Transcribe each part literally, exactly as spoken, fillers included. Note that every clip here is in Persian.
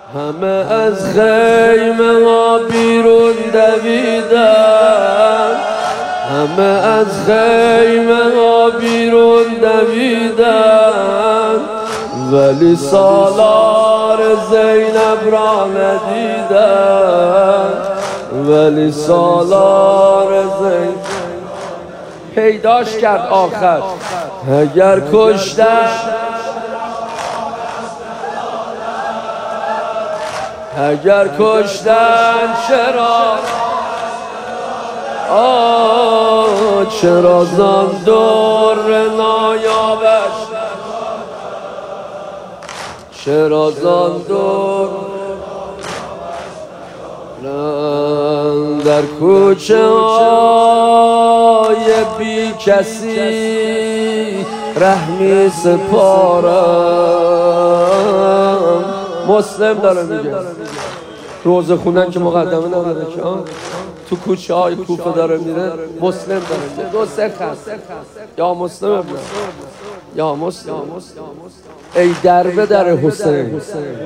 همه از خیمه ها بیرون دویدن، همه از خیمه ها بیرون دویدن، ولی سالار زینب را ندیدن، ولی سالار زینب پیداش کرد آخر. اگر کشتن اگر کشتن چرا آه چرا زان دور نایابش، چرا زان دور در کوچه های بی کسی رحمی سپارم. مسلم داره میگه روزه خوندن که مقدمه نداره که تو کوچه های کوفه داره میره. مسلم داره میگه دو سه خست یا مسلم ابن یا مسلم ای دربه در حسین،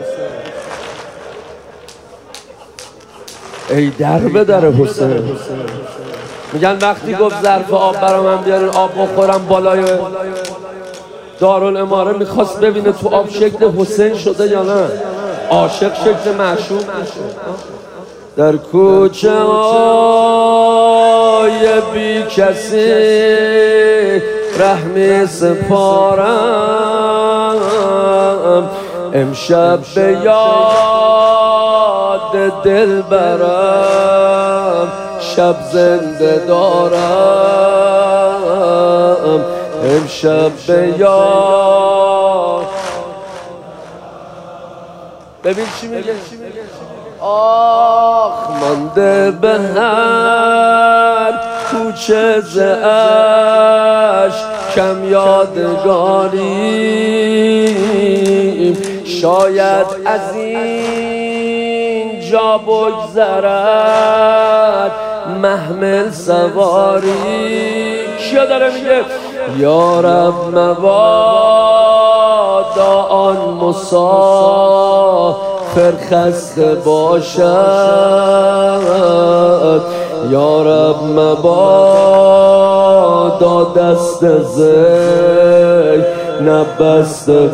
ای دربه در حسین. میگن وقتی گفت ظرف آب برا من بیارین آب بخورم، بالای دارالاماره میخواست ببینه تو آب شکل حسین شده یا نه، عاشق شکل معشوق. در کوچه های بی کسی رحمی سپارم، امشب به یاد دل برم، شب زنده دارم، امشب به یاد. ببین چی میگه، آخ مانده به هر کوچه ز اشک کم یادگاریم، شاید از این جا بگذرد محمل سواری. کیا داره میگه یا رب مبادا آن مسافر خسته باشد، یا رب مبادا دست زی نبسته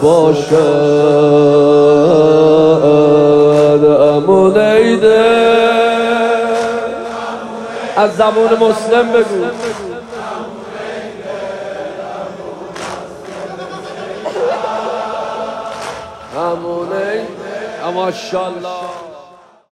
باشد. امون ایده از زبون مسلم بگو. امون ایده ماشاءالله.